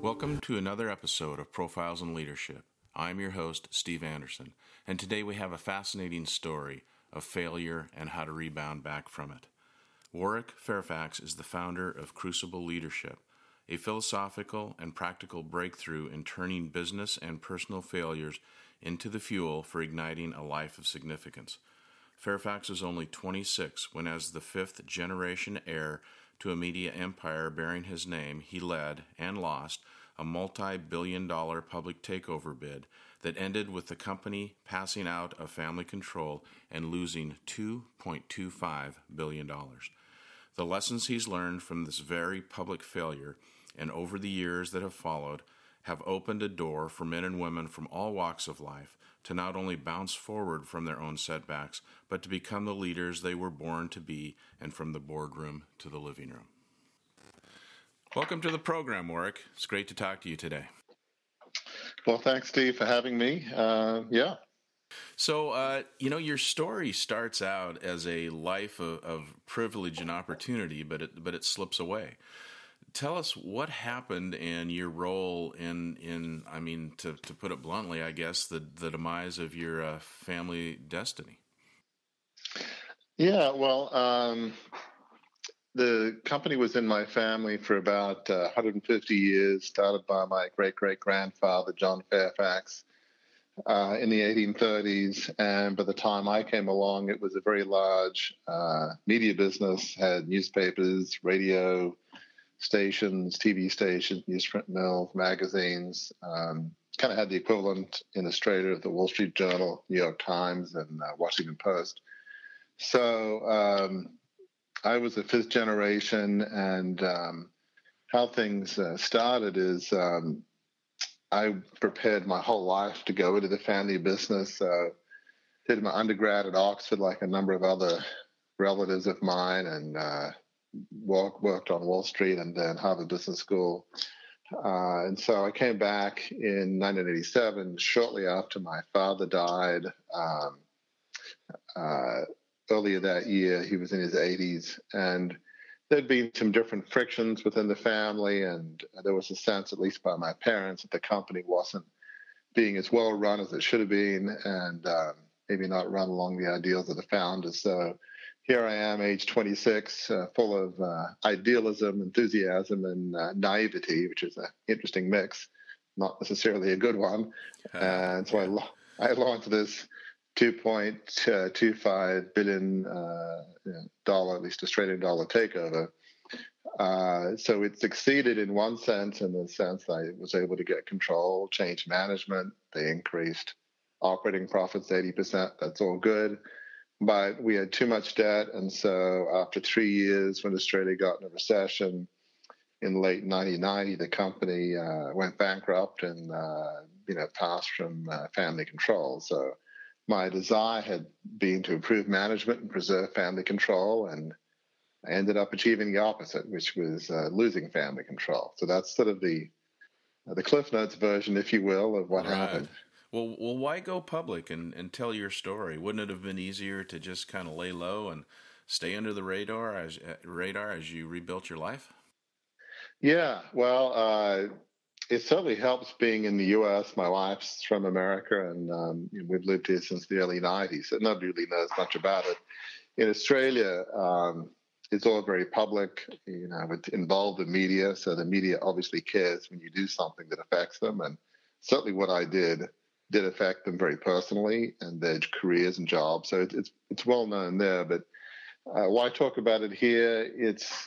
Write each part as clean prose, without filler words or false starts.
Welcome to another episode of Profiles in Leadership. I'm your host, Steve Anderson, and today we have a fascinating story of failure and how to rebound back from it. Warwick Fairfax is the founder of Crucible Leadership, a philosophical and practical breakthrough in turning business and personal failures into the fuel for igniting a life of significance. Fairfax was only 26 when, as the fifth-generation heir to a media empire bearing his name, he led and lost a multi-billion-dollar public takeover bid that ended with the company passing out of family control and losing $2.25 billion. The lessons he's learned from this very public failure and over the years that have followed have opened a door for men and women from all walks of life to not only bounce forward from their own setbacks, but to become the leaders they were born to be, and from the boardroom to the living room. Welcome to the program, Warwick. It's great to talk to you today. Well, thanks, Steve, for having me. So, your story starts out as a life of privilege and opportunity, but it slips away. Tell us what happened and your role in to put it bluntly, I guess, the demise of your family destiny. Yeah, well, the company was in my family for about 150 years, started by my great-great-grandfather, John Fairfax, in the 1830s. And by the time I came along, it was a very large media business, had newspapers, radio stations, TV stations, newsprint mills, magazines, kind of had the equivalent in Australia of the Wall Street Journal, New York Times, and Washington Post. So I was a fifth generation, and how things started is I prepared my whole life to go into the family business. Did my undergrad at Oxford like a number of other relatives of mine, and worked on Wall Street and then Harvard Business School. And so I came back in 1987, shortly after my father died. Earlier that year, he was in his 80s, and there'd been some different frictions within the family, and there was a sense, at least by my parents, that the company wasn't being as well run as it should have been, and maybe not run along the ideals of the founders. So here I am, age 26, full of idealism, enthusiasm, and naivety, which is an interesting mix, not necessarily a good one. And so I launched this $2.25 billion, at least Australian dollar takeover. So it succeeded in one sense, in the sense I was able to get control, change management. They increased operating profits 80%. That's all good. But we had too much debt, and so after 3 years, when Australia got in a recession in late 1990, the company went bankrupt and passed from family control. So my desire had been to improve management and preserve family control, and I ended up achieving the opposite, which was losing family control. So that's sort of the Cliff Notes version, if you will, of what happened. Well, why go public and tell your story? Wouldn't it have been easier to just kind of lay low and stay under the radar as you rebuilt your life? Yeah, well, it certainly helps being in the U.S. My wife's from America, and we've lived here since the early 90s, so nobody really knows much about it. In Australia, it's all very public. It's involved the media, so the media obviously cares when you do something that affects them, and certainly what I did affect them very personally and their careers and jobs. So it's well known there. But why talk about it here? It's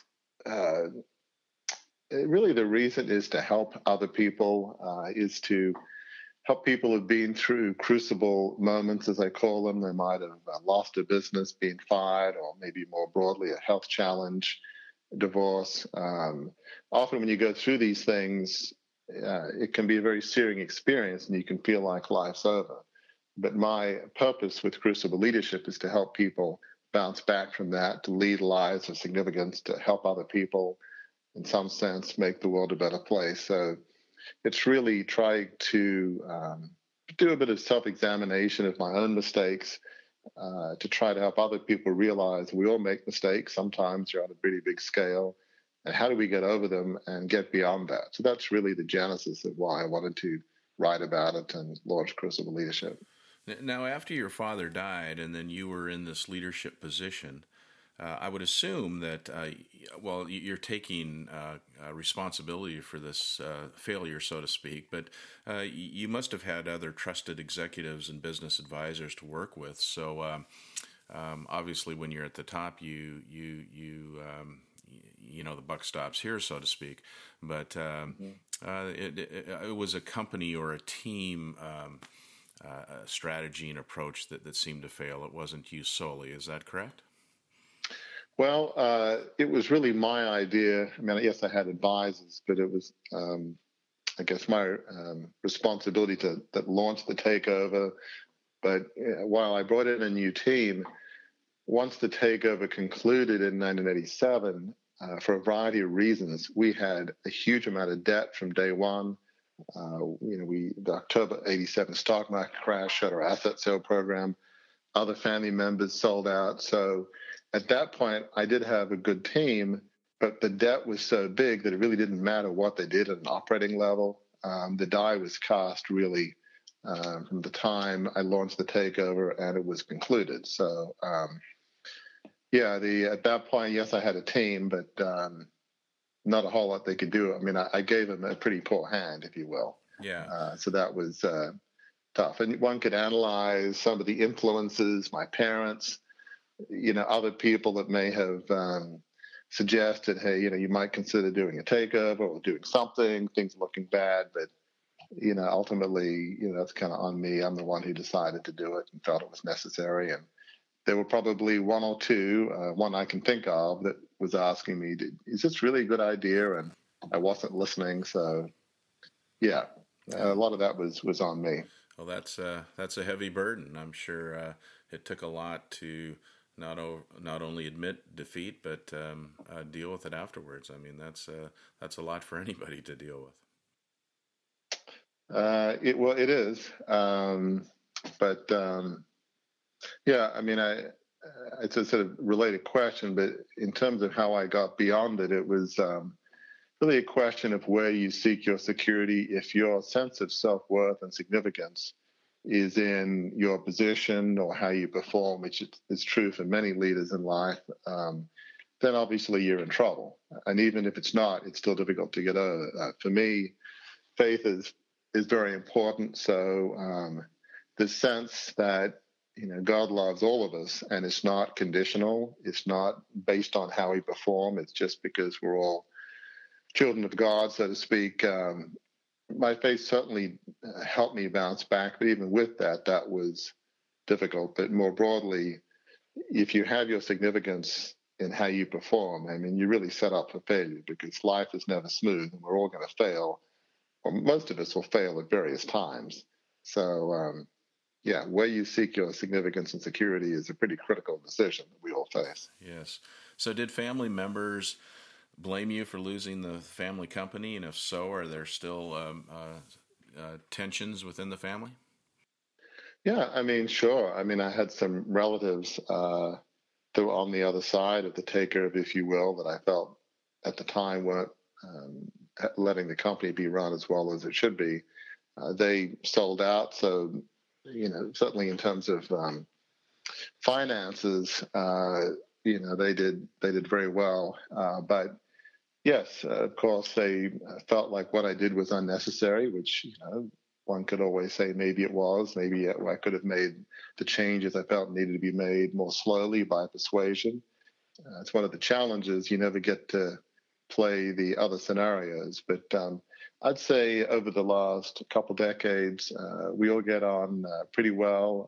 really the reason is to help other people, is to help people who've been through crucible moments, as I call them. They might have lost a business, been fired, or maybe more broadly a health challenge, divorce. Often when you go through these things, it can be a very searing experience, and you can feel like life's over. But my purpose with Crucible Leadership is to help people bounce back from that, to lead lives of significance, to help other people, in some sense, make the world a better place. So it's really trying to do a bit of self-examination of my own mistakes, to try to help other people realize we all make mistakes. Sometimes you're on a pretty big scale. and how do we get over them and get beyond that? So that's really the genesis of why I wanted to write about it and launch Crucible Leadership. Now, after your father died and then you were in this leadership position, I would assume that, you're taking responsibility for this failure, so to speak, but you must have had other trusted executives and business advisors to work with. So obviously when you're at the top, you the buck stops here, so to speak. But it was a company or a team strategy and approach that seemed to fail. It wasn't you solely. Is that correct? Well, it was really my idea. I mean, yes, I had advisors, but it was, I guess, my responsibility to launch the takeover. But while I brought in a new team, once the takeover concluded in 1987, for a variety of reasons, we had a huge amount of debt from day one. The October 87 stock market crash shut our asset sale program. Other family members sold out. So at that point, I did have a good team, but the debt was so big that it really didn't matter what they did at an operating level. The die was cast really from the time I launched the takeover and it was concluded. So, at that point, yes, I had a team, but not a whole lot they could do. I mean, I gave them a pretty poor hand, if you will. Yeah. So that was tough. And one could analyze some of the influences, my parents, other people that may have suggested, hey, you might consider doing a takeover or doing something, things looking bad. But, ultimately, that's kind of on me. I'm the one who decided to do it and felt it was necessary. And there were probably one or two, one I can think of, that was asking me, is this really a good idea? And I wasn't listening. So, a lot of that was on me. Well, that's a heavy burden. I'm sure it took a lot to not only admit defeat, but deal with it afterwards. I mean, that's a lot for anybody to deal with. It is. I mean, it's a sort of related question, but in terms of how I got beyond it, it was really a question of where you seek your security. If your sense of self-worth and significance is in your position or how you perform, which is true for many leaders in life, then obviously you're in trouble. And even if it's not, it's still difficult to get over. For me, faith is very important. So the sense that God loves all of us, and it's not conditional. It's not based on how we perform. It's just because we're all children of God, so to speak. My faith certainly helped me bounce back, but even with that was difficult. But more broadly, if you have your significance in how you perform, I mean, you're really set up for failure, because life is never smooth, and we're all going to fail, or most of us will fail at various times. So, where you seek your significance and security is a pretty critical decision that we all face. Yes. So did family members blame you for losing the family company? And if so, are there still tensions within the family? Yeah, I mean, sure. I mean, I had some relatives that were on the other side of the takeover, if you will, that I felt at the time weren't letting the company be run as well as it should be. They sold out, so certainly in terms of finances, they did very well. But yes, of course, they felt like what I did was unnecessary, which one could always say maybe it was. Maybe I could have made the changes I felt needed to be made more slowly by persuasion. It's one of the challenges. You never get to play the other scenarios, but I'd say over the last couple decades, we all get on pretty well.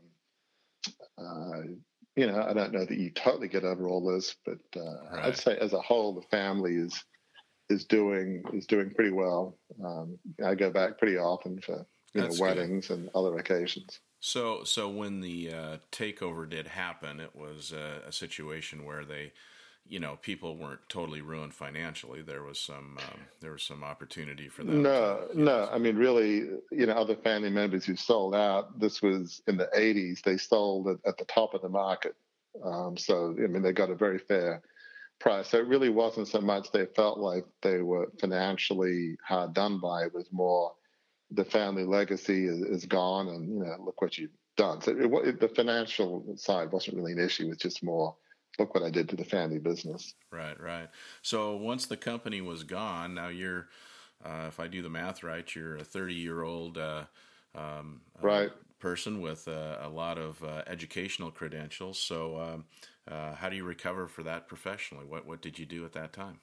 I don't know that you totally get over all this, but Right. I'd say as a whole, the family is doing pretty well. I go back pretty often for weddings and other occasions. So when the takeover did happen, it was a situation where they, people weren't totally ruined financially. There was some opportunity for them. No. I mean, really, other family members who sold out. This was in the 80s. They sold at the top of the market. So I mean, they got a very fair price. So it really wasn't so much they felt like they were financially hard done by. It was more the family legacy is gone, and look what you've done. So the financial side wasn't really an issue. It's just more, look what I did to the family business. Right, right. So once the company was gone, now you're, if I do the math right, you're a 30-year-old Right. person with a lot of educational credentials. So how do you recover for that professionally? What did you do at that time?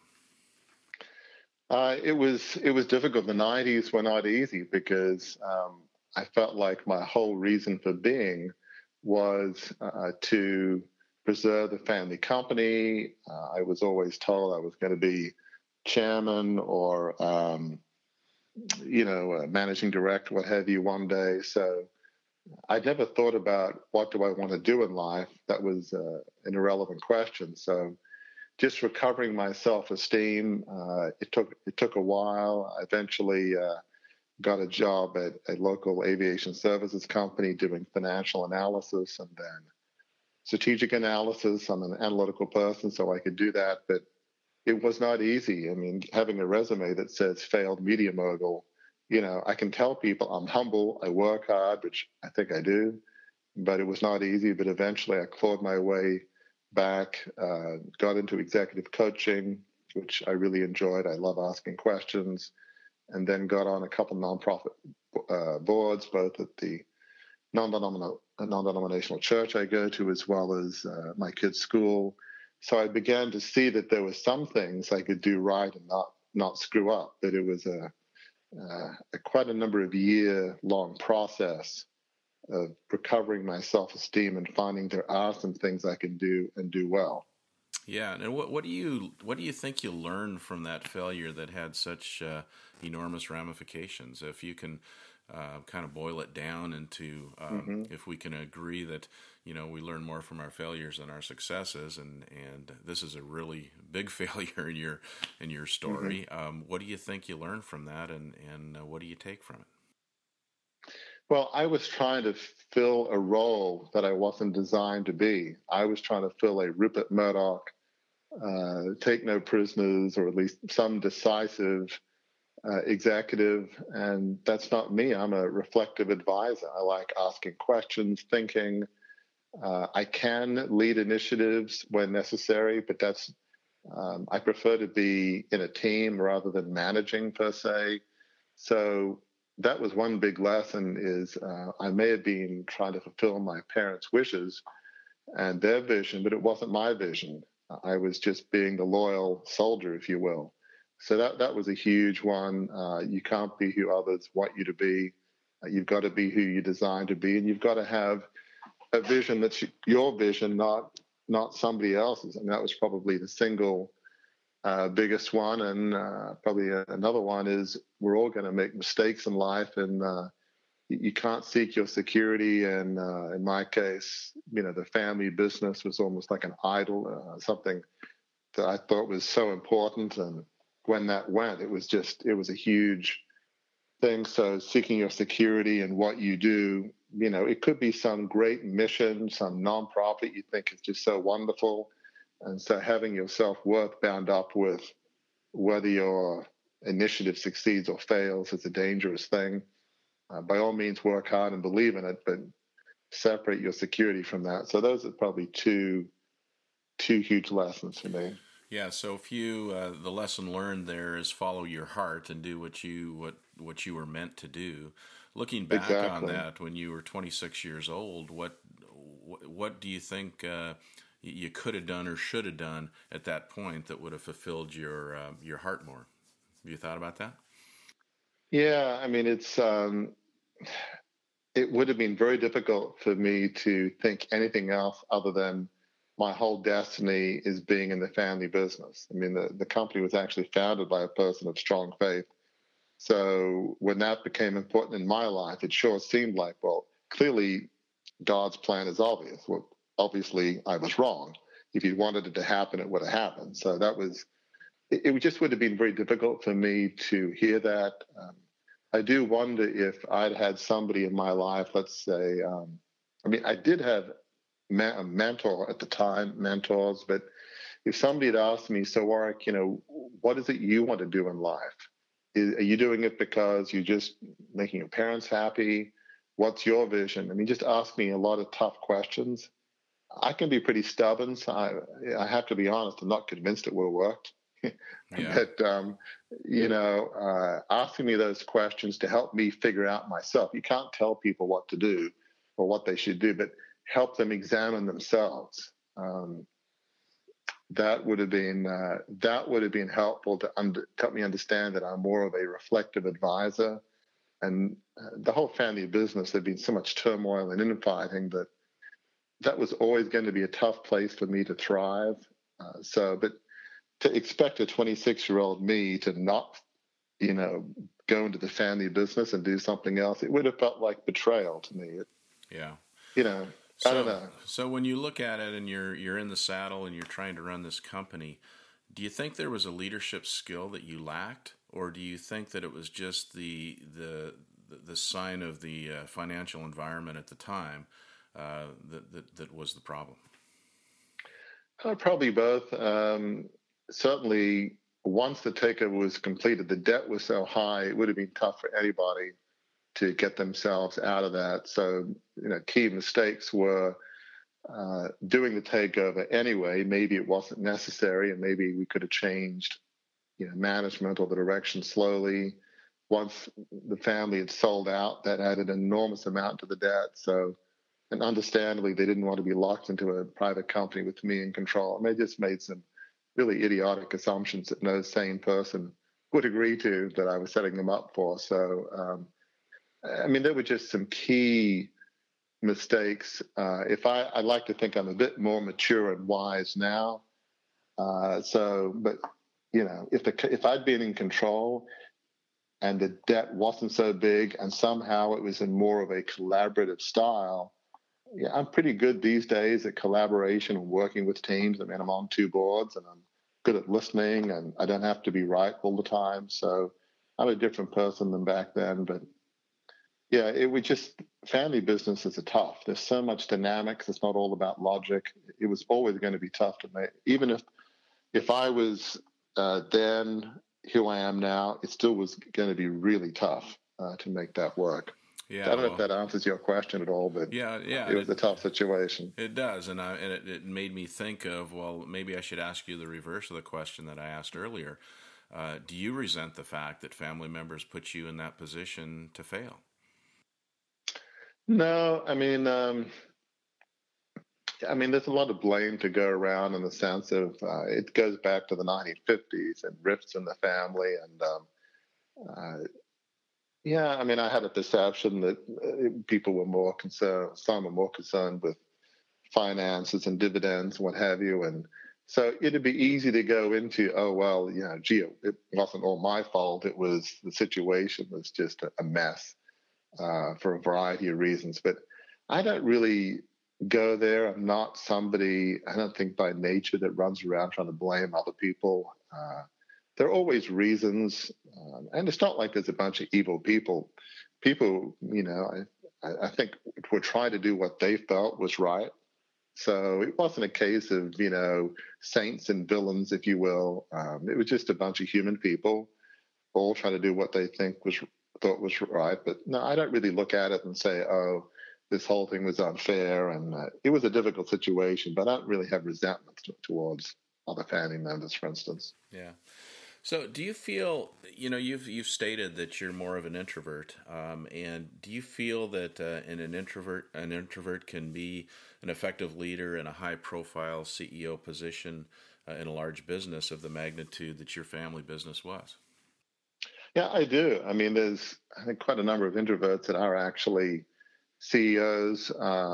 It was difficult. The '90s were not easy because I felt like my whole reason for being was to preserve the family company. I was always told I was going to be chairman or managing director, what have you, one day. So I never thought about what do I want to do in life. That was an irrelevant question. So just recovering my self-esteem. It took a while. I eventually got a job at a local aviation services company doing financial analysis and then strategic analysis. I'm an analytical person, so I could do that, but it was not easy. I mean, having a resume that says failed media mogul, I can tell people I'm humble, I work hard, which I think I do, but it was not easy. But eventually I clawed my way back, got into executive coaching, which I really enjoyed. I love asking questions, and then got on a couple nonprofit boards, both at the non-denominational church I go to, as well as my kids' school. So I began to see that there were some things I could do right and not screw up. That it was a quite a number of year-long process of recovering my self-esteem and finding there are some things I can do and do well. Yeah, and what do you think you learned from that failure that had such enormous ramifications? If you can kind of boil it down into, if we can agree that we learn more from our failures than our successes, and this is a really big failure in your story. What do you think you learned from that, and what do you take from it? Well, I was trying to fill a role that I wasn't designed to be. I was trying to fill a Rupert Murdoch, take no prisoners, or at least some decisive executive, and that's not me. I'm a reflective advisor. I like asking questions, thinking. I can lead initiatives when necessary, but I prefer to be in a team rather than managing per se. So that was one big lesson is I may have been trying to fulfill my parents' wishes and their vision, but it wasn't my vision. I was just being the loyal soldier, if you will. So that was a huge one. You can't be who others want you to be. You've got to be who you're designed to be, and you've got to have a vision that's your vision, not somebody else's. And that was probably the single biggest one. And probably another one is we're all going to make mistakes in life, and you can't seek your security. And in my case, the family business was almost like an idol, something that I thought was so important. And when that went, it was a huge thing. So seeking your security and what you do, it could be some great mission, some nonprofit you think is just so wonderful. And so having your self-worth bound up with whether your initiative succeeds or fails is a dangerous thing. By all means, work hard and believe in it, but separate your security from that. So those are probably two huge lessons for me. Yeah. So if the lesson learned there is follow your heart and do what you were meant to do. Looking back on that, when you were 26 years old, what do you think you could have done or should have done at that point that would have fulfilled your heart more? Have you thought about that? Yeah, I mean, it would have been very difficult for me to think anything else other than my whole destiny is being in the family business. I mean, the company was actually founded by a person of strong faith. So when that became important in my life, it sure seemed like, well, clearly God's plan is obvious. Well, obviously I was wrong. If he wanted it to happen, it would have happened. So it just would have been very difficult for me to hear that. I do wonder if I'd had somebody in my life, let's say, I did have a mentor at the time, mentors, but if somebody had asked me, so Warwick, what is it you want to do in life? Are you doing it because you're just making your parents happy? What's your vision? I mean, just ask me a lot of tough questions. I can be pretty stubborn, so I have to be honest. I'm not convinced it will work. Yeah. But asking me those questions to help me figure out myself. You can't tell people what to do or what they should do, but help them examine themselves. That would have been helpful to help me understand that I'm more of a reflective advisor. And the whole family business, there'd been so much turmoil and infighting that was always going to be a tough place for me to thrive. But to expect a 26-year-old me to not, go into the family business and do something else, it would have felt like betrayal to me. Yeah. I don't know. So when you look at it and you're in the saddle and you're trying to run this company, do you think there was a leadership skill that you lacked, or do you think that it was just the sign of the financial environment at the time that was the problem? Probably both. Certainly, once the takeover was completed, the debt was so high, it would have been tough for anybody to get themselves out of that. So, key mistakes were doing the takeover anyway. Maybe it wasn't necessary, and maybe we could have changed, management or the direction slowly. Once the family had sold out, that added an enormous amount to the debt. So, and understandably, they didn't want to be locked into a private company with me in control. And they just made some really idiotic assumptions that no sane person would agree to that I was setting them up for. So, there were just some key mistakes. I'd like to think I'm a bit more mature and wise now. But if I'd been in control and the debt wasn't so big and somehow it was in more of a collaborative style, I'm pretty good these days at collaboration and working with teams. I mean, I'm on 2 boards and I'm good at listening and I don't have to be right all the time. So I'm a different person than back then. But yeah, it was just family businesses are tough. There's so much dynamics. It's not all about logic. It was always going to be tough to make. Even if I was then who I am now, it still was going to be really tough to make that work. Yeah, I don't know if that answers your question at all, but yeah, it was a tough situation. It does, and it made me think of, well, maybe I should ask you the reverse of the question that I asked earlier. Do you resent the fact that family members put you in that position to fail? No, there's a lot of blame to go around in the sense of it goes back to the 1950s and rifts in the family. And I had a perception that people were more concerned, some were more concerned with finances and dividends, what have you. And so it'd be easy to go into, it wasn't all my fault. It was the situation was just a mess for a variety of reasons. But I don't really go there. I'm not somebody, I don't think by nature, that runs around trying to blame other people. There are always reasons, and it's not like there's a bunch of evil people. People, I think were trying to do what they felt was right. So it wasn't a case of, saints and villains, if you will. It was just a bunch of human people all trying to do what they thought was right. But no, I don't really look at it and say, oh, this whole thing was unfair. And it was a difficult situation, but I don't really have resentment towards other family members, for instance. Yeah. So do you feel, you've stated that you're more of an introvert, and do you feel that an introvert can be an effective leader in a high-profile CEO position in a large business of the magnitude that your family business was? Yeah, I do. There's, I think, quite a number of introverts that are actually CEOs.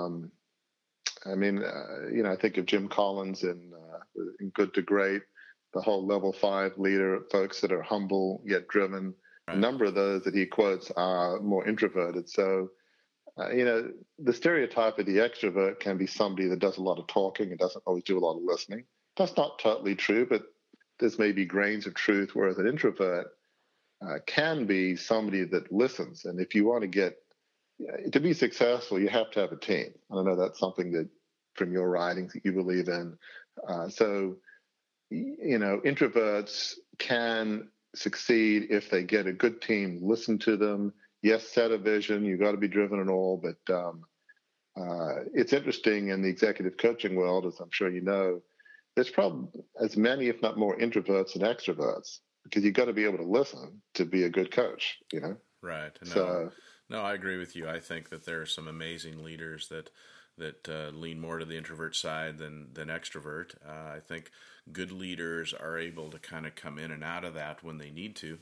I think of Jim Collins in Good to Great, the whole level 5 leader, folks that are humble yet driven. Right. A number of those that he quotes are more introverted. So, the stereotype of the extrovert can be somebody that does a lot of talking and doesn't always do a lot of listening. That's not totally true, but there's maybe grains of truth, whereas an introvert can be somebody that listens. And if you want to be successful, you have to have a team. I know that's something that from your writings that you believe in. So introverts can succeed if they get a good team, listen to them. Yes, set a vision. You've got to be driven and all, but it's interesting in the executive coaching world, as I'm sure you know, there's probably as many, if not more, introverts than extroverts because you've got to be able to listen to be a good coach, Right. So, no, I agree with you. I think that there are some amazing leaders that lean more to the introvert side than extrovert. I think good leaders are able to kind of come in and out of that when they need to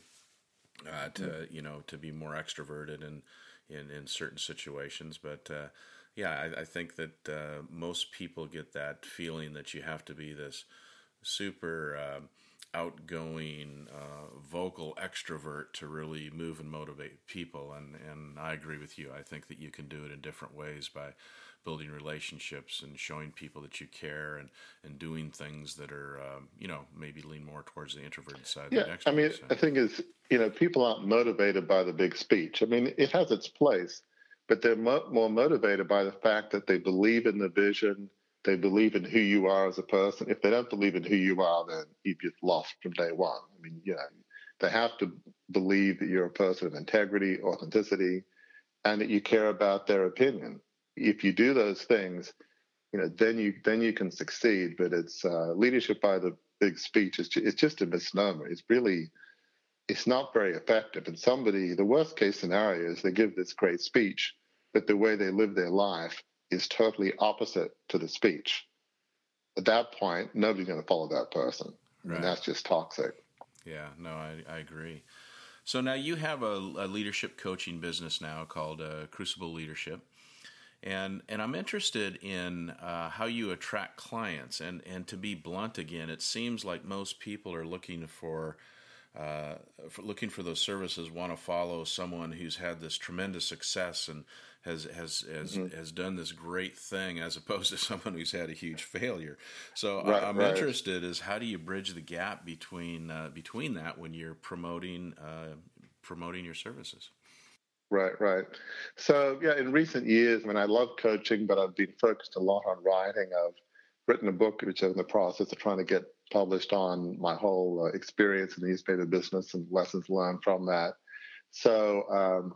be more extroverted in certain situations. But I think that most people get that feeling that you have to be this super outgoing, vocal extrovert to really move and motivate people. And I agree with you. I think that you can do it in different ways by building relationships and showing people that you care and doing things that are, maybe lean more towards the introverted side than extroverted. I mean, the thing is, people aren't motivated by the big speech. I mean, it has its place, but they're more motivated by the fact that they believe in the vision. They believe in who you are as a person. If they don't believe in who you are, then you've just lost from day one. I mean, they have to believe that you're a person of integrity, authenticity, and that you care about their opinion. If you do those things, then you can succeed. But it's leadership by the big speech. It's just a misnomer. It's not very effective. And the worst case scenario is they give this great speech, but the way they live their life is totally opposite to the speech. At that point, nobody's going to follow that person. I mean, that's just toxic. Yeah, no, I agree. So now you have a leadership coaching business now called Crucible Leadership. And I'm interested in how you attract clients. And to be blunt again, it seems like most people are looking for those services, want to follow someone who's had this tremendous success and has done this great thing, as opposed to someone who's had a huge failure. So I'm interested is how do you bridge the gap between that when you're promoting your services? Right. So, in recent years, I love coaching, but I've been focused a lot on writing. I've written a book, which I'm in the process of trying to get published, on my whole experience in the newspaper business and lessons learned from that. So,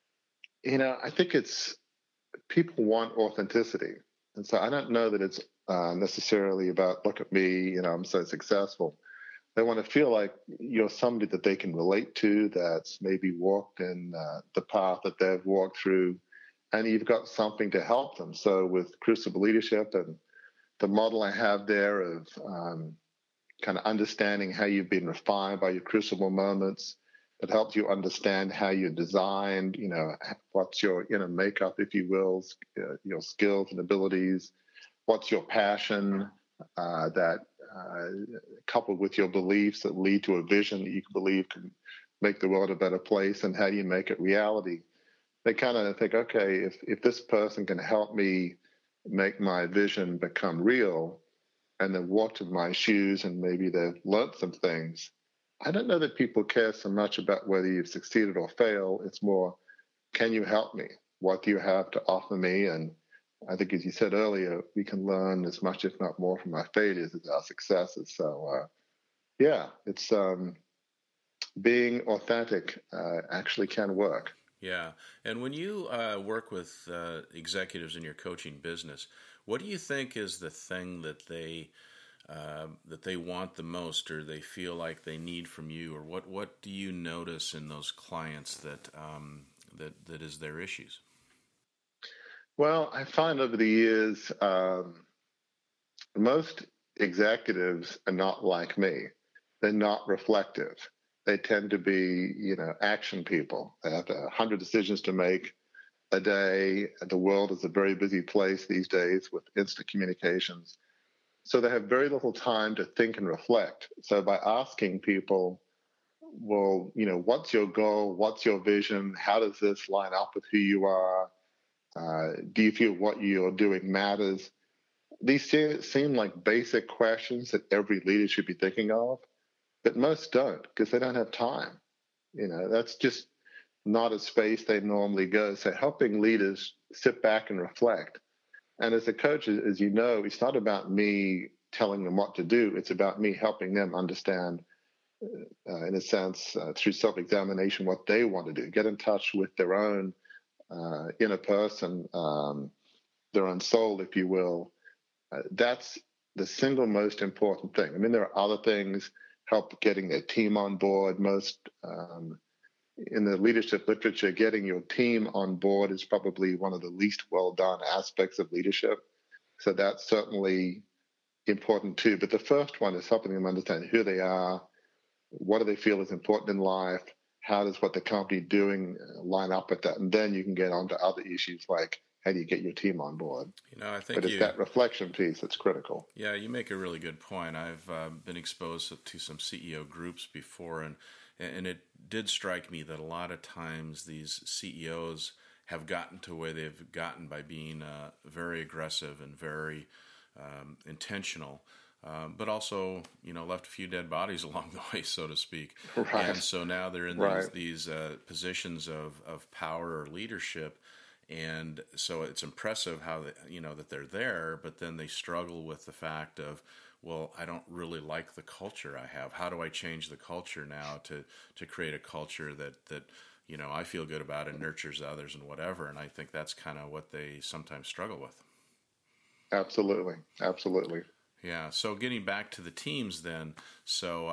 I think people want authenticity. And so I don't know that it's necessarily about, look at me, I'm so successful. They want to feel like you're somebody that they can relate to, that's maybe walked in the path that they've walked through, and you've got something to help them. So with Crucible Leadership and the model I have there of kind of understanding how you've been refined by your crucible moments, that helps you understand how you're designed, what's your inner makeup, if you will, your skills and abilities, what's your passion, that coupled with your beliefs that lead to a vision that you believe can make the world a better place, and how do you make it reality. They kind of think, okay, if this person can help me make my vision become real, and then walked in my shoes and maybe they've learned some things, I don't know that people care so much about whether you've succeeded or failed. It's more, can you help me? What do you have to offer me? And I think, as you said earlier, we can learn as much, if not more, from our failures as our successes. So, it's being authentic actually can work. Yeah. And when you work with executives in your coaching business, what do you think is the thing that they want the most, or they feel like they need from you, or what do you notice in those clients that is their issues? Well, I find over the years, most executives are not like me. They're not reflective. They tend to be, action people. They have 100 decisions to make a day. The world is a very busy place these days with instant communications. So they have very little time to think and reflect. So by asking people, well, what's your goal? What's your vision? How does this line up with who you are? Do you feel what you're doing matters? These seem like basic questions that every leader should be thinking of, but most don't, because they don't have time. That's just not a space they normally go. So helping leaders sit back and reflect. And as a coach, as you know, it's not about me telling them what to do. It's about me helping them understand, in a sense, through self-examination, what they want to do. Get in touch with their own inner person, their own soul, if you will. That's the single most important thing. I mean, there are other things, help getting their team on board. Most in the leadership literature, getting your team on board is probably one of the least well done aspects of leadership. So that's certainly important too. But the first one is helping them understand who they are, what do they feel is important in life, how does what the company doing line up with that, and then you can get on to other issues like how do you get your team on board. I think but it's that reflection piece that's critical. Yeah, you make a really good point. I've been exposed to some CEO groups before, and it did strike me that a lot of times these CEOs have gotten to where they've gotten by being very aggressive and very intentional, but also, left a few dead bodies along the way, so to speak. Right. And so now they're in these positions of power or leadership, and so it's impressive how that they're there, but then they struggle with the fact of, well, I don't really like the culture I have. How do I change the culture now to create a culture that I feel good about and nurtures others and whatever? And I think that's kind of what they sometimes struggle with. Absolutely. Yeah. So getting back to the teams then, so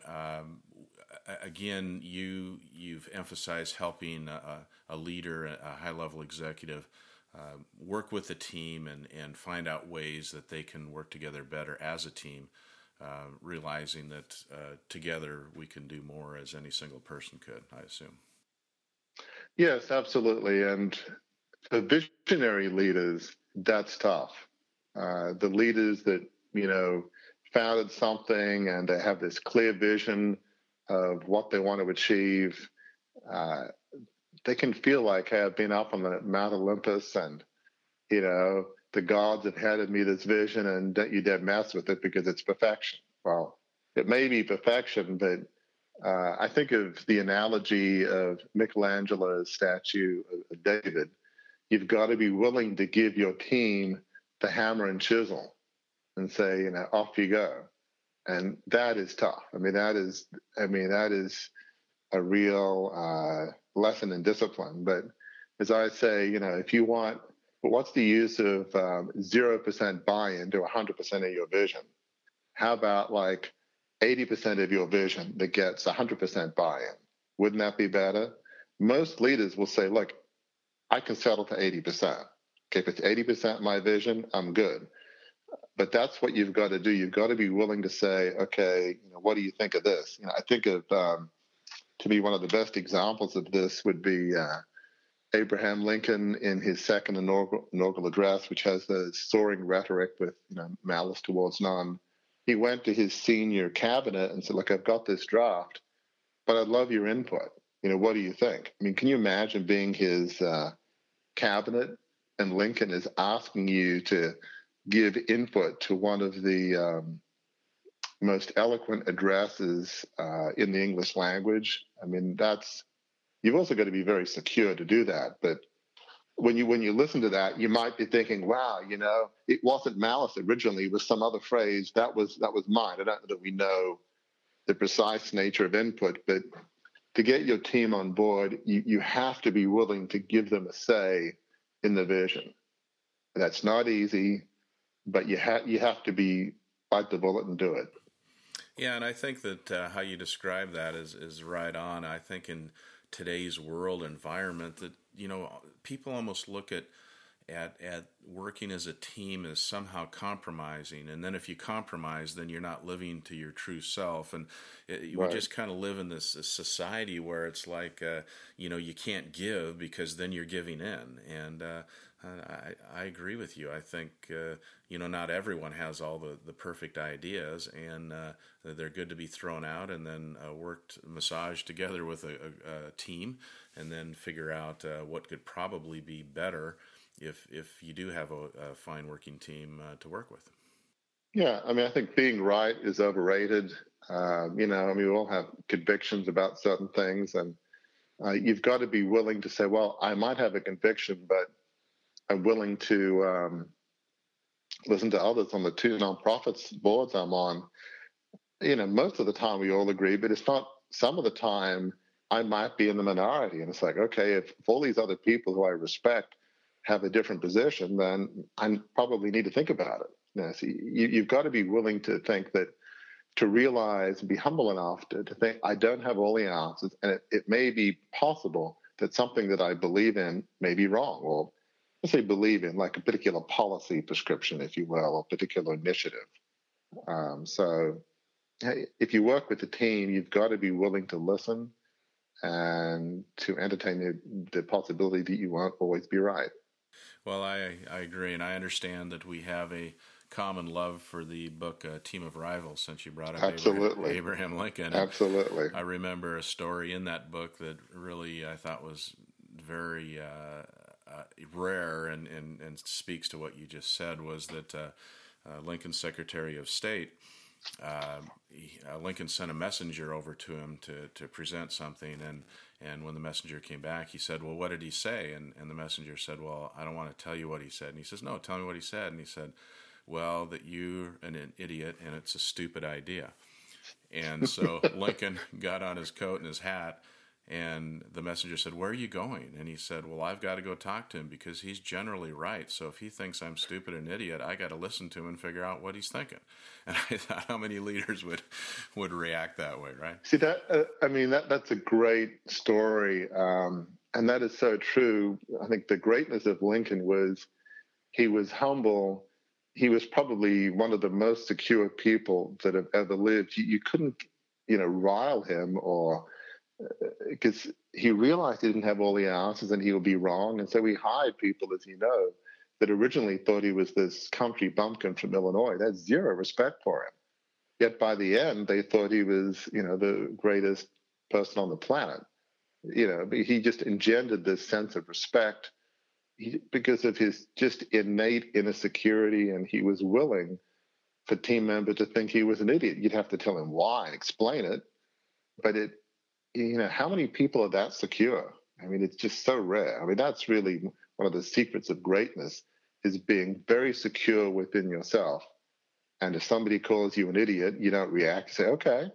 again, you've emphasized helping a leader, a high-level executive, work with the team and find out ways that they can work together better as a team, realizing that together we can do more as any single person could, I assume. Yes, absolutely. And for visionary leaders, that's tough. The leaders that, founded something and they have this clear vision of what they want to achieve, they can feel like, hey, I've been up on the Mount Olympus and, the gods have handed me this vision and don't you dare mess with it because it's perfection. Well, it may be perfection, but I think of the analogy of Michelangelo's statue of David. You've got to be willing to give your team the hammer and chisel and say, off you go. And that is tough. That is a real lesson in discipline. But as I say, if you want, but what's the use of 0% buy-in to 100% of your vision? How about 80% of your vision that gets 100% buy-in? Wouldn't that be better? Most leaders will say, look, I can settle for 80%. Okay, if it's 80% my vision, I'm good. But that's what you've got to do. You've got to be willing to say, okay, what do you think of this? I think of, to me, one of the best examples of this would be Abraham Lincoln in his second inaugural address, which has the soaring rhetoric with malice towards none. He went to his senior cabinet and said, look, I've got this draft, but I'd love your input. What do you think? Can you imagine being his cabinet and Lincoln is asking you to give input to one of the most eloquent addresses in the English language? You've also got to be very secure to do that. But when you listen to that, you might be thinking, wow, it wasn't malice originally. It was some other phrase. That was mine. I don't know that we know the precise nature of input, but to get your team on board, you have to be willing to give them a say in the vision. That's not easy, but you have to bite the bullet and do it. Yeah, and I think that how you describe that is right on. I think in today's world environment that people almost look at working as a team as somehow compromising, and then if you compromise, then you're not living to your true self. And we just kind of live in this society where it's like you can't give because then you're giving in. And I agree with you. I think not everyone has all the perfect ideas, and they're good to be thrown out and then massaged together with a team, and then figure out what could probably be better if you do have a fine working team to work with. Yeah, I think being right is overrated. We all have convictions about certain things, and you've got to be willing to say, well, I might have a conviction, but I'm willing to listen to others on the two nonprofits boards I'm on, most of the time we all agree, but it's not. Some of the time I might be in the minority, and it's like, okay, if all these other people who I respect have a different position, then I probably need to think about it. So you've got to be willing to think that, to realize and be humble enough to think, I don't have all the answers, and it may be possible that something that I believe in may be wrong, or let's say believe in, like a particular policy prescription, if you will, or particular initiative. So if you work with a team, you've got to be willing to listen and to entertain the possibility that you won't always be right. Well, I agree, and I understand that we have a common love for the book Team of Rivals, since you brought up Abraham Lincoln. And absolutely. I remember a story in that book that really I thought was very rare and speaks to what you just said, was that Lincoln's Secretary of State, Lincoln sent a messenger over to him to present something, and when the messenger came back, he said, well, what did he say? And the messenger said, well, I don't want to tell you what he said. And he says, no, tell me what he said. And he said, well, that you're an idiot and it's a stupid idea. And so Lincoln got on his coat and his hat, and the messenger said, where are you going? And he said, well, I've got to go talk to him because he's generally right. So if he thinks I'm stupid and an idiot, I got to listen to him and figure out what he's thinking. And I thought, how many leaders would react that way, right? See, that's a great story. And that is so true. I think the greatness of Lincoln was he was humble. He was probably one of the most secure people that have ever lived. You couldn't, rile him, or because he realized he didn't have all the answers and he would be wrong. And so he hired people, as you know, that originally thought he was this country bumpkin from Illinois. They had zero respect for him. Yet by the end, they thought he was, the greatest person on the planet. He just engendered this sense of respect because of his just innate inner security, and he was willing for team members to think he was an idiot. You'd have to tell him why and explain it. But how many people are that secure? I mean, it's just so rare. I mean, that's really one of the secrets of greatness, is being very secure within yourself. And if somebody calls you an idiot, you don't react. You say, okay,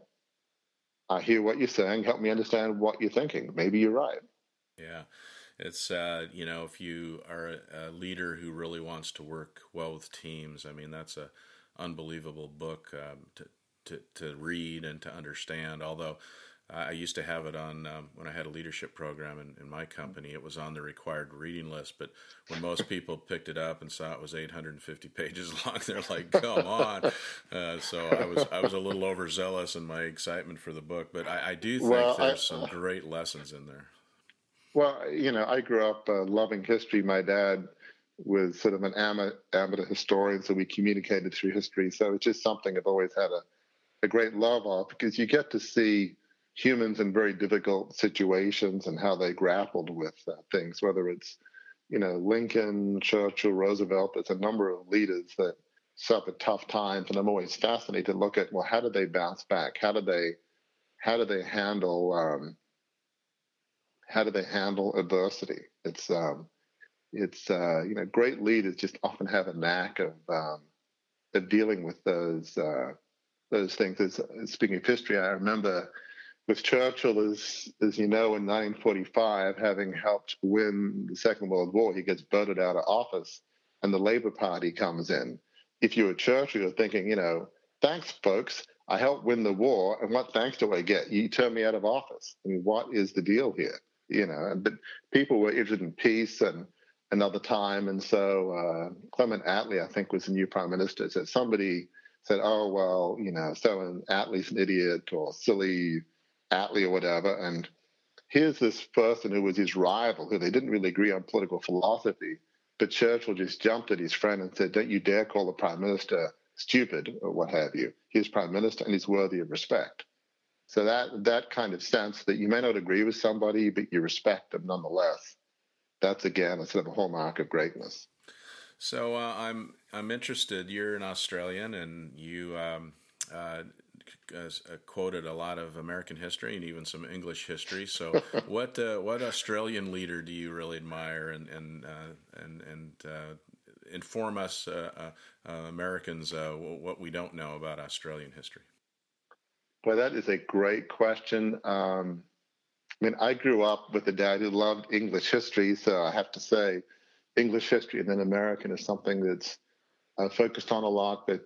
I hear what you're saying. Help me understand what you're thinking. Maybe you're right. Yeah. It's, if you are a leader who really wants to work well with teams, I mean, that's a unbelievable book to read and to understand. Although I used to have it on, when I had a leadership program in my company, it was on the required reading list. But when most people picked it up and saw it was 850 pages long, they're like, come on. So I was a little overzealous in my excitement for the book. But I do think there's some great lessons in there. Well, I grew up loving history. My dad was sort of an amateur historian, so we communicated through history. So it's just something I've always had a great love of, because you get to see humans in very difficult situations and how they grappled with things, whether it's, Lincoln, Churchill, Roosevelt. There's a number of leaders that suffered tough times, and I'm always fascinated to look at, well, how did they bounce back? How did they handle adversity? It's great leaders just often have a knack of dealing with those things. Speaking of history, I remember with Churchill, as you know, in 1945, having helped win the Second World War, he gets voted out of office, and the Labour Party comes in. If you're Churchill, you're thinking, thanks, folks, I helped win the war, and what thanks do I get? You turn me out of office. I mean, what is the deal here? But people were interested in peace and another time, and so Clement Attlee, I think, was the new prime minister. So somebody said, "Oh well, so Attlee's an idiot or silly Attlee or whatever." And here's this person who was his rival, who they didn't really agree on political philosophy, but Churchill just jumped at his friend and said, "Don't you dare call the prime minister stupid or what have you. He's prime minister and he's worthy of respect." So that kind of sense that you may not agree with somebody, but you respect them nonetheless, that's, again, a sort of a hallmark of greatness. So I'm interested. You're an Australian, and you quoted a lot of American history and even some English history. So what Australian leader do you really admire and inform us Americans what we don't know about Australian history? Well, that is a great question. I grew up with a dad who loved English history, so I have to say English history and then American is something that's focused on a lot. But,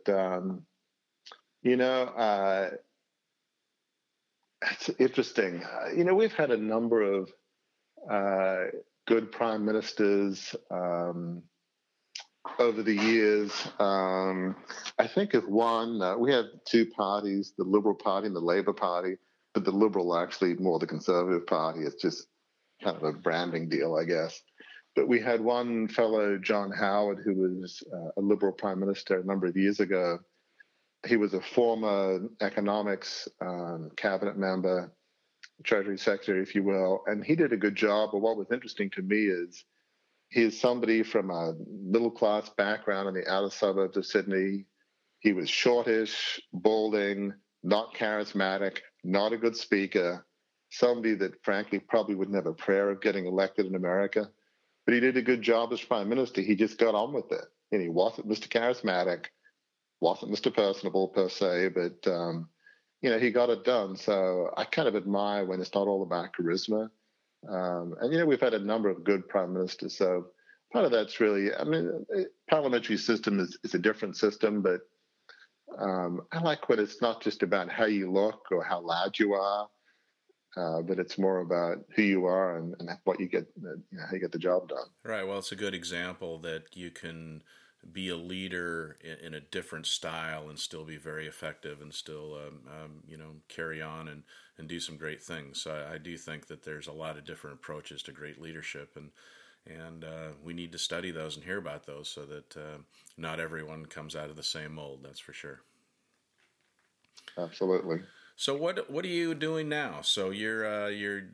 it's interesting. We've had a number of good prime ministers over the years. I think of one, we had two parties, the Liberal Party and the Labour Party, but the Liberal actually more the Conservative Party. It's just kind of a branding deal, I guess. But we had one fellow, John Howard, who was a Liberal Prime Minister a number of years ago. He was a former economics cabinet member, Treasury Secretary, if you will, and he did a good job. But what was interesting to me is he's somebody from a middle-class background in the outer suburbs of Sydney. He was shortish, balding, not charismatic, not a good speaker, somebody that, frankly, probably would never prayer of getting elected in America. But he did a good job as prime minister. He just got on with it. And he wasn't Mr. Charismatic, wasn't Mr. Personable per se, but, he got it done. So I kind of admire when it's not all about charisma. And we've had a number of good prime ministers. So part of that's really, parliamentary system is a different system, but I like when it's not just about how you look or how loud you are, but it's more about who you are and what you get, how you get the job done. Right. Well, it's a good example that you can be a leader in a different style and still be very effective and still, carry on and do some great things. So I do think that there's a lot of different approaches to great leadership, and we need to study those and hear about those so that not everyone comes out of the same mold. That's for sure. Absolutely. So what are you doing now? So you're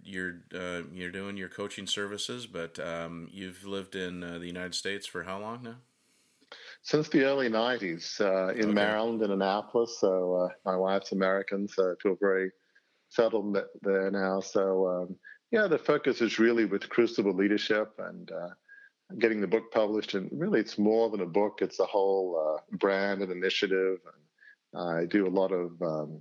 doing your coaching services, but you've lived in the United States for how long now? Since the early 90s, in Maryland, in Annapolis. So my wife's American, so I feel very settled there now. So the focus is really with Crucible Leadership and getting the book published. And really, it's more than a book; it's a whole brand and initiative. And I do a lot of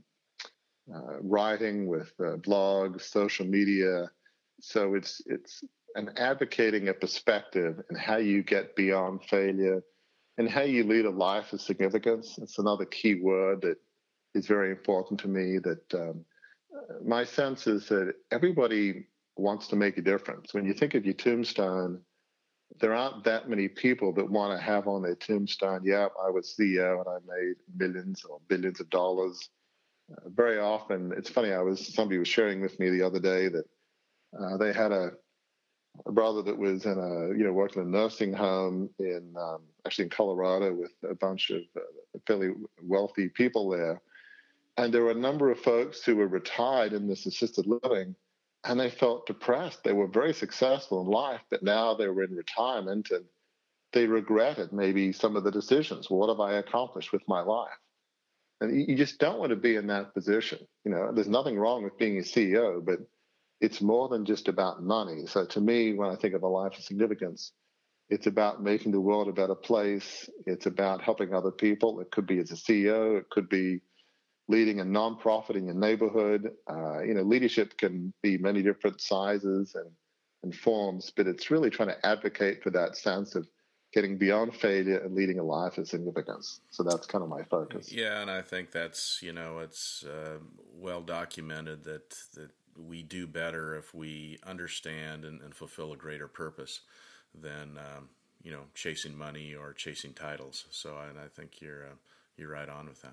writing with blogs, social media. So it's an advocating a perspective and how you get beyond failure and how you lead a life of significance. It's another key word that is very important to me. That my sense is that everybody wants to make a difference. When you think of your tombstone, there aren't that many people that want to have on their tombstone, I was CEO and I made millions or billions of dollars. Very often, it's funny, somebody was sharing with me the other day that they had a brother that was worked in a nursing home actually in Colorado with a bunch of fairly wealthy people there. And there were a number of folks who were retired in this assisted living, and they felt depressed. They were very successful in life, but now they were in retirement and they regretted maybe some of the decisions. Well, what have I accomplished with my life? And you just don't want to be in that position. There's nothing wrong with being a CEO, but it's more than just about money. So to me, when I think of a life of significance, it's about making the world a better place. It's about helping other people. It could be as a CEO. It could be leading a nonprofit in your neighborhood. Leadership can be many different sizes and forms, but it's really trying to advocate for that sense of getting beyond failure and leading a life of significance. So that's kind of my focus. Yeah, and I think that's, it's well documented that we do better if we understand and fulfill a greater purpose than, chasing money or chasing titles. So I think you're right on with that.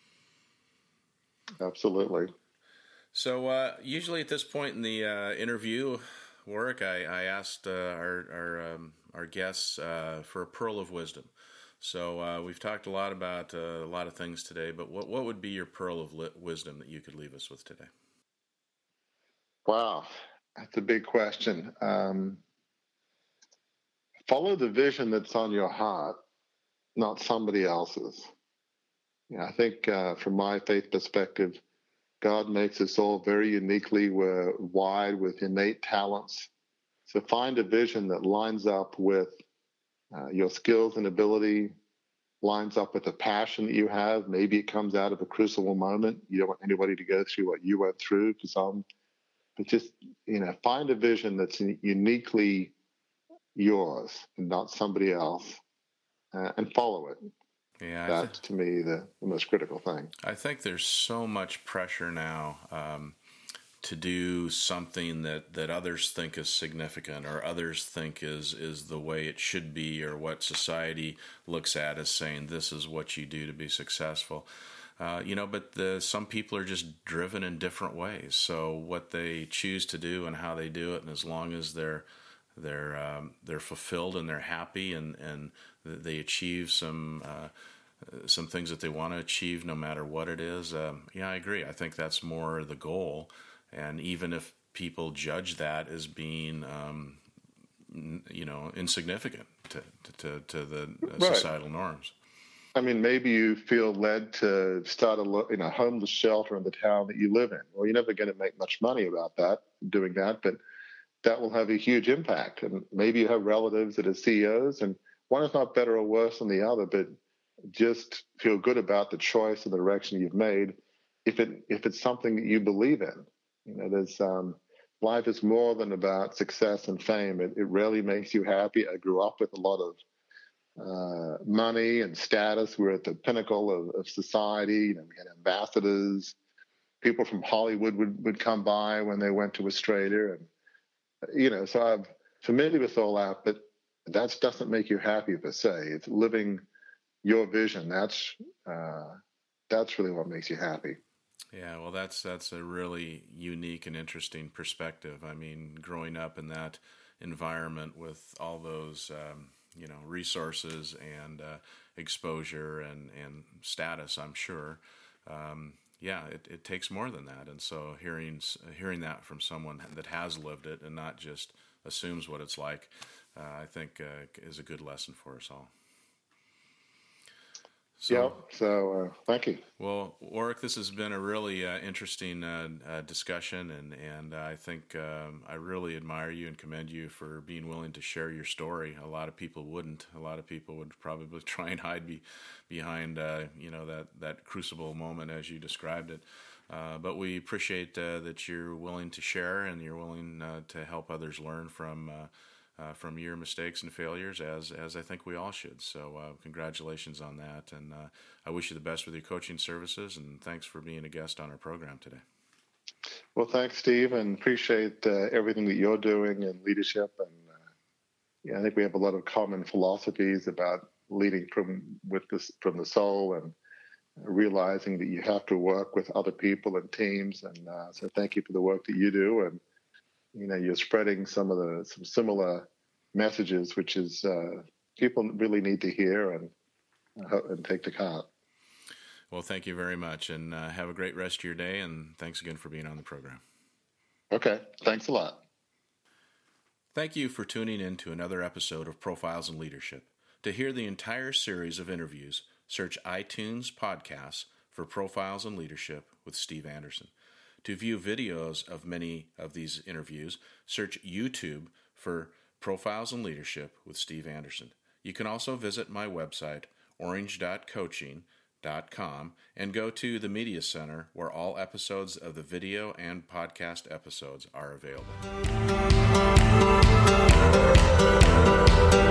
Absolutely. So usually at this point in the interview, Warwick, I asked our guests for a pearl of wisdom. So we've talked a lot about a lot of things today, but what would be your pearl of wisdom that you could leave us with today? Wow, that's a big question. Follow the vision that's on your heart, not somebody else's. I think from my faith perspective, God makes us all very uniquely. We're wired with innate talents. So find a vision that lines up with your skills and ability lines up with the passion that you have. Maybe it comes out of a crucible moment. You don't want anybody to go through what you went through, but just, find a vision that's uniquely yours and not somebody else, and follow it. Yeah, that's to me the most critical thing. I think there's so much pressure now to do something that others think is significant, or others think is the way it should be, or what society looks at as saying this is what you do to be successful. But some people are just driven in different ways. So what they choose to do and how they do it, and as long as they're fulfilled and they're happy and they achieve some things that they want to achieve, no matter what it is. I agree. I think that's more the goal. And even if people judge that as being, insignificant to the societal norms. I mean, maybe you feel led to start a homeless shelter in the town that you live in. Well, you're never going to make much money about doing that, but that will have a huge impact. And maybe you have relatives that are CEOs, and one is not better or worse than the other, but just feel good about the choice and the direction you've made. If it's something that you believe in, there's life is more than about success and fame. It rarely makes you happy. I grew up with a lot of money and status. We're at the pinnacle of society. We had ambassadors. People from Hollywood would come by when they went to Australia, and so I'm familiar with all that. But that doesn't make you happy per se. It's living your vision. That's really what makes you happy. Yeah, well, that's a really unique and interesting perspective. I mean, growing up in that environment with all those, resources and exposure and status, I'm sure, it takes more than that. And so hearing that from someone that has lived it and not just assumes what it's like, I think is a good lesson for us all. So thank you. Well, Warwick, this has been a really interesting discussion, and I think I really admire you and commend you for being willing to share your story. A lot of people wouldn't. A lot of people would probably try and hide behind that crucible moment as you described it. But we appreciate that you're willing to share, and you're willing to help others learn from your mistakes and failures, as I think we all should. So congratulations on that, and I wish you the best with your coaching services, and thanks for being a guest on our program today. Well, thanks, Steve, and appreciate everything that you're doing in leadership. And I think we have a lot of common philosophies about leading from the soul, and realizing that you have to work with other people and teams. And so thank you for the work that you do. And you're spreading some similar messages, which is people really need to hear and take to heart. Well, thank you very much, and have a great rest of your day, and thanks again for being on the program. Okay, thanks a lot. Thank you for tuning in to another episode of Profiles in Leadership. To hear the entire series of interviews, search iTunes podcasts for Profiles in Leadership with Steve Anderson. To view videos of many of these interviews, search YouTube for Profiles in Leadership with Steve Anderson. You can also visit my website, orange.coaching.com, and go to the Media Center, where all episodes of the video and podcast episodes are available.